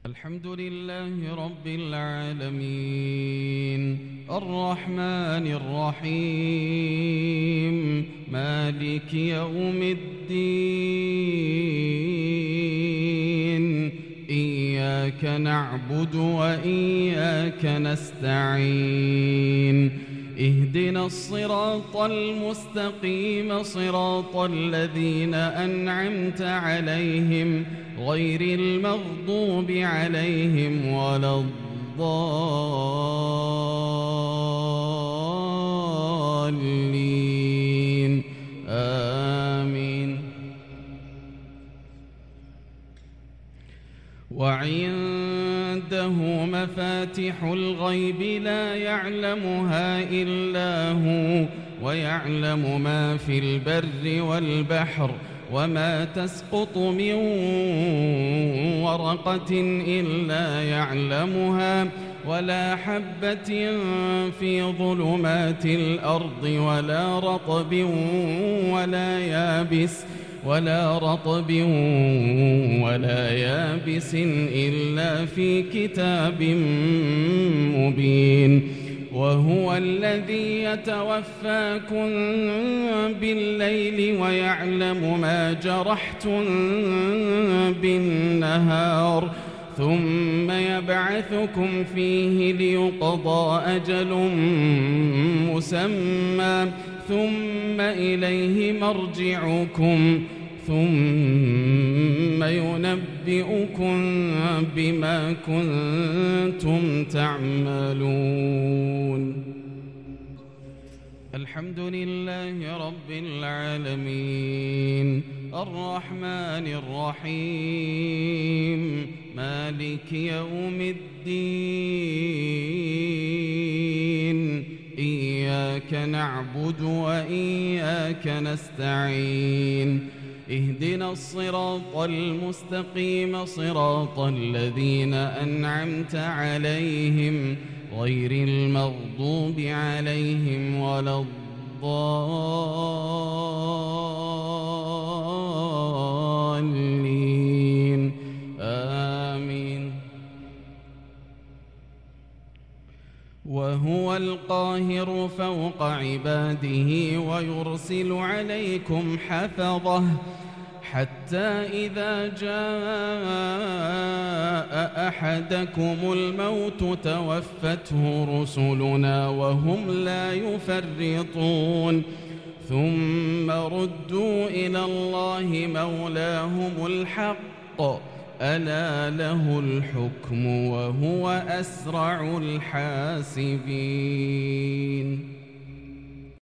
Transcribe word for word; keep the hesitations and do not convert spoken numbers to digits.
الحمد لله رب العالمين الرحمن الرحيم مالك يوم الدين إياك نعبد وإياك نستعين اهدنا الصراط المستقيم صراط الذين أنعمت عليهم غير المغضوب عليهم ولا الضالين آمين. وعنده مفاتح الغيب لا يعلمها إلا هو ويعلم ما في البر والبحر وما تسقط من ورقة إلا يعلمها ولا حبة في ظلمات الأرض ولا رطب ولا يابس ولا رطب ولا يابس إلا في كتاب مبين. وهو الذي يتوفاكم بالليل ويعلم ما جرحتم بالنهار ثم يبعثكم فيه ليقضى أجل مسمى ثم إليه مرجعكم ثم ينبئكم بما كنتم تعملون. الحمد لله رب العالمين الرحمن الرحيم مالك يوم الدين إياك نعبد وإياك نستعين اهدنا الصراط المستقيم صراط الذين أنعمت عليهم غير المغضوب عليهم ولا الضالين آمين. وهو القاهر فوق عباده ويرسل عليكم حفظه حتى إذا جاء أحدكم الموت توفته رسلنا وهم لا يفرطون ثم ردوا إلى الله مولاهم الحق ألا له الحكم وهو أسرع الحاسبين.